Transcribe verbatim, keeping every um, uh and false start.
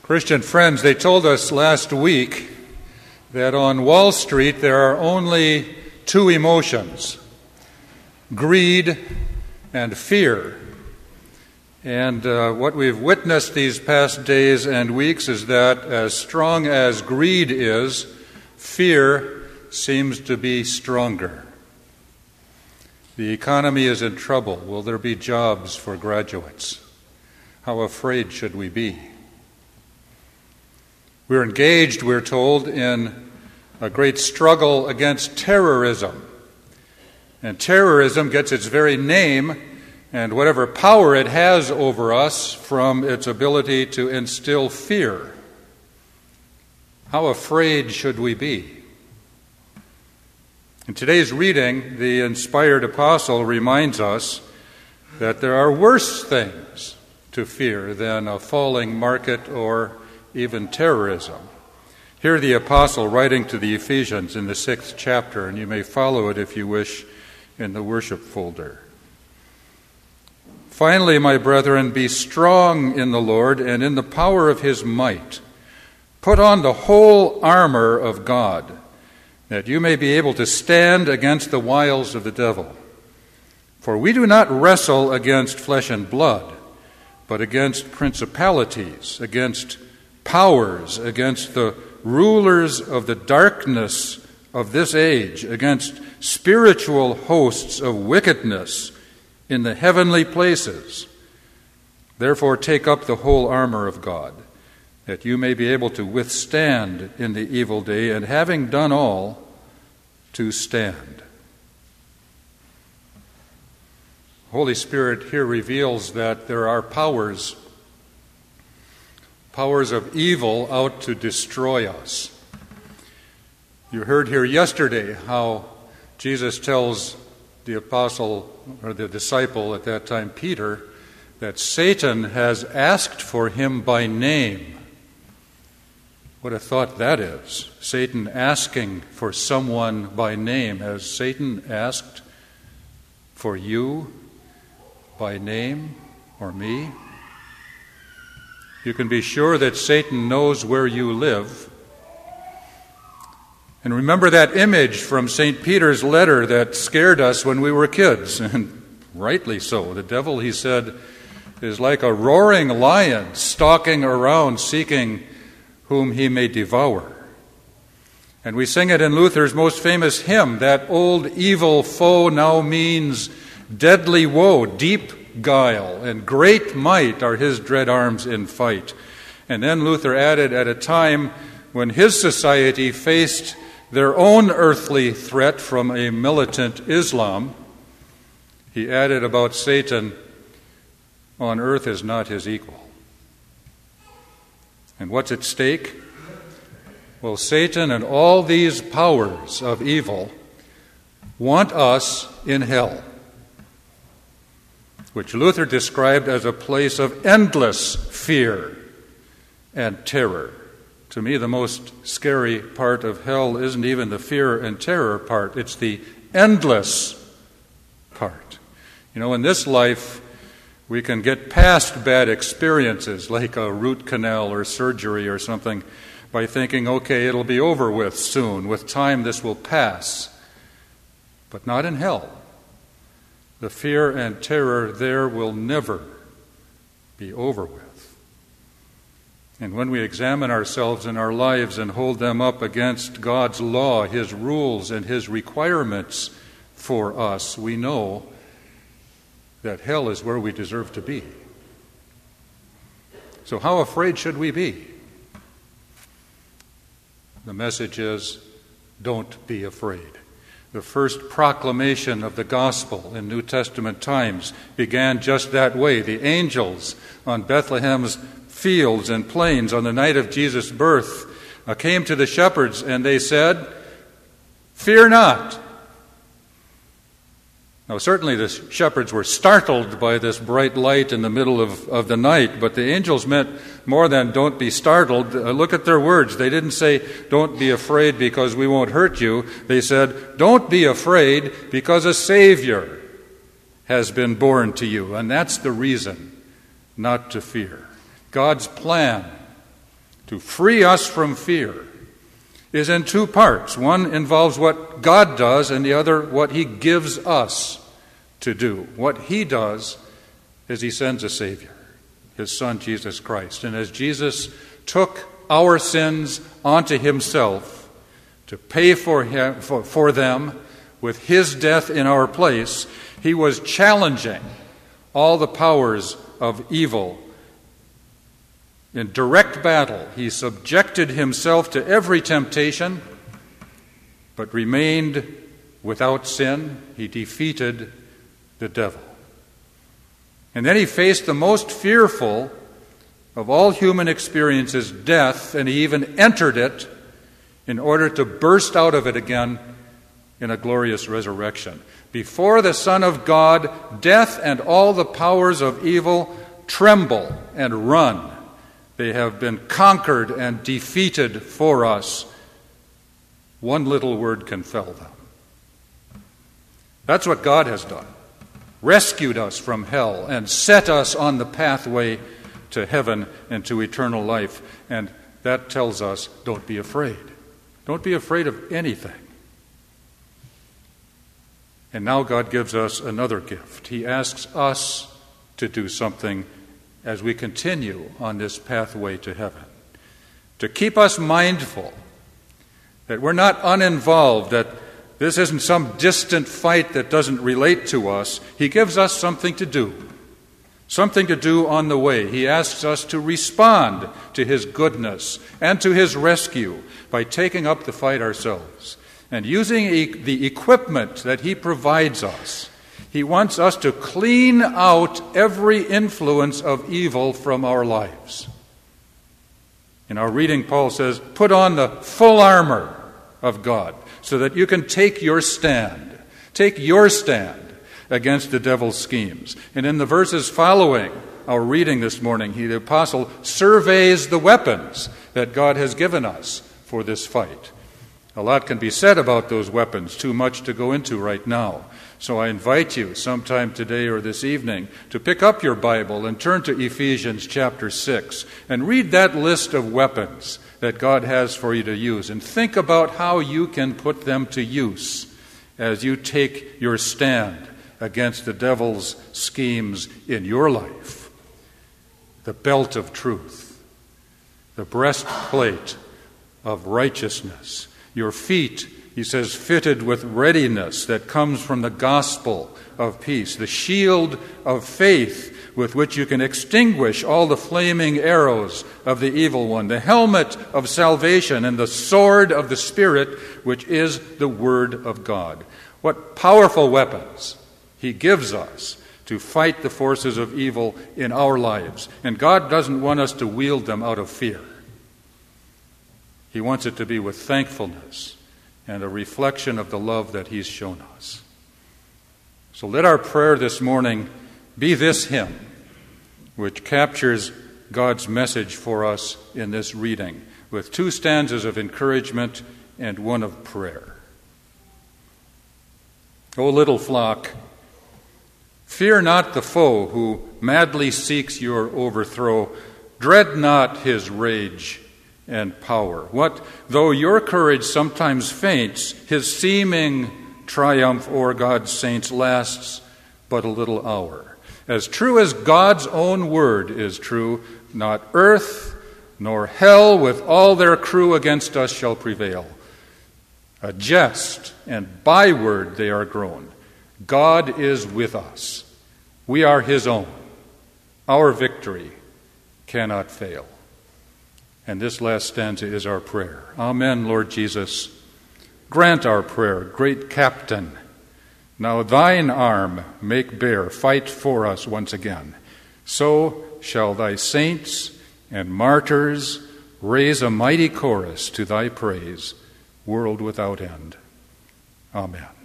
Christian friends, they told us last week that on Wall Street there are only two emotions, greed and fear. And uh, what we've witnessed these past days and weeks is that as strong as greed is, fear seems to be stronger. The economy is in trouble. Will there be jobs for graduates? How afraid should we be? We're engaged, we're told, in a great struggle against terrorism. And terrorism gets its very name and whatever power it has over us from its ability to instill fear. How afraid should we be? In today's reading, the inspired apostle reminds us that there are worse things to fear than a falling market or even terrorism. Here the apostle writing to the Ephesians in the sixth chapter, and you may follow it if you wish in the worship folder. Finally, my brethren, be strong in the Lord and in the power of his might. Put on the whole armor of God, that you may be able to stand against the wiles of the devil. For we do not wrestle against flesh and blood, but against principalities, against powers, against the rulers of the darkness of this age, against spiritual hosts of wickedness in the heavenly places. Therefore take up the whole armor of God, that you may be able to withstand in the evil day, and having done all, to stand. Holy Spirit here reveals that there are powers, powers of evil out to destroy us. You heard here yesterday how Jesus tells the apostle, or the disciple at that time, Peter, that Satan has asked for him by name. What a thought that is. Satan asking for someone by name. Has Satan asked for you by name or me? You can be sure that Satan knows where you live. And remember that image from Saint Peter's letter that scared us when we were kids, and rightly so. The devil, he said, is like a roaring lion stalking around seeking whom he may devour. And we sing it in Luther's most famous hymn, that old evil foe now means deadly woe, deep guile, and great might are his dread arms in fight. And then Luther added, at a time when his society faced their own earthly threat from a militant Islam, he added about Satan, on earth is not his equal. And what's at stake? Well, Satan and all these powers of evil want us in hell, which Luther described as a place of endless fear and terror. To me, the most scary part of hell isn't even the fear and terror part, it's the endless part. You know, in this life, we can get past bad experiences like a root canal or surgery or something by thinking, okay, it'll be over with soon. With time, this will pass. But not in hell. The fear and terror there will never be over with. And when we examine ourselves and our lives and hold them up against God's law, his rules, and his requirements for us, we know that hell is where we deserve to be. So how afraid should we be? The message is, don't be afraid. The first proclamation of the gospel in New Testament times began just that way. The angels on Bethlehem's fields and plains on the night of Jesus' birth uh, came to the shepherds and they said, "Fear not." Now, certainly the shepherds were startled by this bright light in the middle of, of the night, but the angels meant more than don't be startled. Uh, look at their words. They didn't say, don't be afraid because we won't hurt you. They said, don't be afraid because a Savior has been born to you. And that's the reason not to fear. God's plan to free us from fear, is in two parts. One involves what God does, and the other what he gives us to do. What he does is he sends a Savior, his Son, Jesus Christ. And as Jesus took our sins onto himself to pay for, him, for, for them with his death in our place, he was challenging all the powers of evil. In direct battle, he subjected himself to every temptation, but remained without sin. He defeated the devil. And then he faced the most fearful of all human experiences, death, and he even entered it in order to burst out of it again in a glorious resurrection. Before the Son of God, death and all the powers of evil tremble and run. They have been conquered and defeated for us. One little word can fell them. That's what God has done. Rescued us from hell and set us on the pathway to heaven and to eternal life. And that tells us, don't be afraid. Don't be afraid of anything. And now God gives us another gift. He asks us to do something as we continue on this pathway to heaven, to keep us mindful that we're not uninvolved, that this isn't some distant fight that doesn't relate to us. He gives us something to do, something to do on the way. He asks us to respond to his goodness and to his rescue by taking up the fight ourselves and using e- the equipment that he provides us. He wants us to clean out every influence of evil from our lives. In our reading, Paul says, put on the full armor of God so that you can take your stand. Take your stand against the devil's schemes. And in the verses following our reading this morning, he, the apostle, surveys the weapons that God has given us for this fight. A lot can be said about those weapons, too much to go into right now. So I invite you sometime today or this evening to pick up your Bible and turn to Ephesians chapter six and read that list of weapons that God has for you to use and think about how you can put them to use as you take your stand against the devil's schemes in your life. The belt of truth, the breastplate of righteousness, your feet, he says, fitted with readiness that comes from the gospel of peace, the shield of faith with which you can extinguish all the flaming arrows of the evil one, the helmet of salvation, and the sword of the Spirit, which is the Word of God. What powerful weapons he gives us to fight the forces of evil in our lives. And God doesn't want us to wield them out of fear. He wants it to be with thankfulness and a reflection of the love that he's shown us. So let our prayer this morning be this hymn, which captures God's message for us in this reading, with two stanzas of encouragement and one of prayer. O little flock, fear not the foe who madly seeks your overthrow. Dread not his rage and power. What though your courage sometimes faints, his seeming triumph o'er God's saints lasts but a little hour. As true as God's own word is true, not earth nor hell with all their crew against us shall prevail. A jest and byword they are grown. God is with us. We are his own. Our victory cannot fail. And this last stanza is our prayer. Amen, Lord Jesus. Grant our prayer, great captain. Now thine arm make bare, fight for us once again. So shall thy saints and martyrs raise a mighty chorus to thy praise, world without end. Amen.